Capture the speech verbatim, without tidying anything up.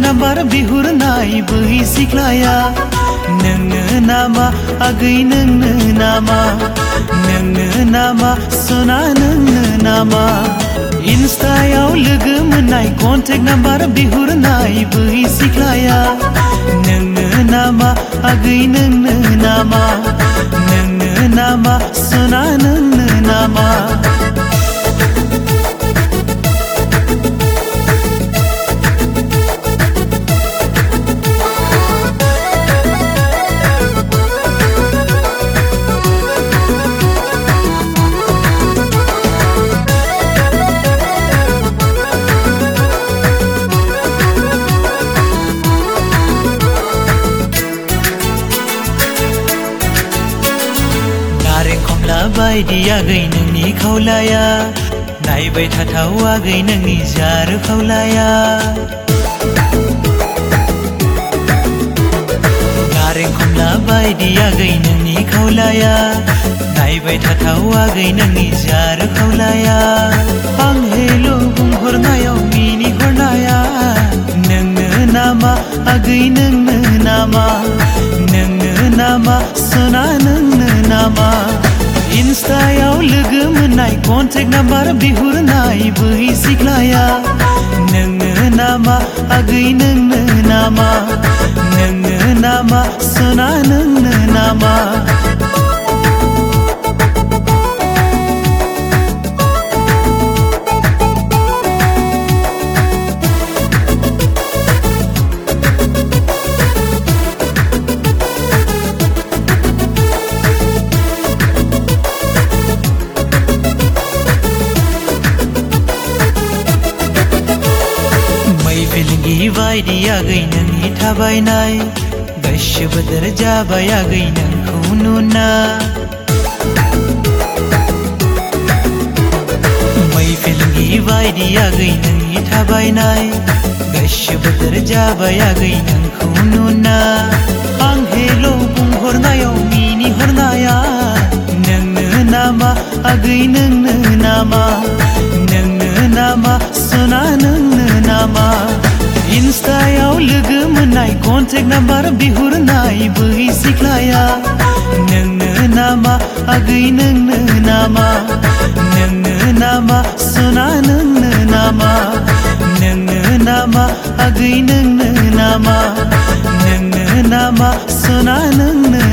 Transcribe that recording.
number बिहुरनाय बै सिख्लाया नोंनो नामा आगै नोंनो नामा नोंनो नामा सना नोंनो नामा इन्स्टायाव लोगो मोननाय कन्टेक्ट नाम्बार बिहुरनाय बै सिख्लाया नोंनो नामा आगै नोंनो नामा नोंनो नामा सना नोंनो नामा बायदि आगै नोंनि खावलाया नायबाय थाथाव आगै नोंनि जार खावलाया नारें खमला बायदि आगै नोंनि खावलाया नायबाय थाथाव आगै नोंनि जार खावलाया आं हेल' बुंहरनायाव मिनिहरनाया नोंनो नामा आगै नोंनो नामा नोंनो नामा सना नोंनो नामा इन्स्टायाव लोगो मोननाय कन्टेक्ट नाम्बार बिहुरनाय बै सिख्लाया नोंनो नामा आगै नोंनो नामा नोंनो नामा सना नोंनो नामा बायदि आगै नोंनि थाबायनाय गोसो बोदोर जाबाय आगै नोंखौ नुना मैफिलनि बायदि आगै नोंनि थाबायनाय गोसो बोदोर जाबाय आगै नोंखौ नुना आं हेल' बुंहरनायाव मिनिहरनाया नोंनो नामा आगै नोंनो नामा नोंनो नामा सना नोंनो नामा इन्स्टायाव लोगो मोननाय कन्टेक्ट नाम्बार बिहुरनाय बै सिख्लाया नोंनो नामा आगै नोंनो नामा नोंनो नामा सना नोंनो नामा नोंनो नामा आगै नोंनो नामा नोंनो नामा सना नोंनो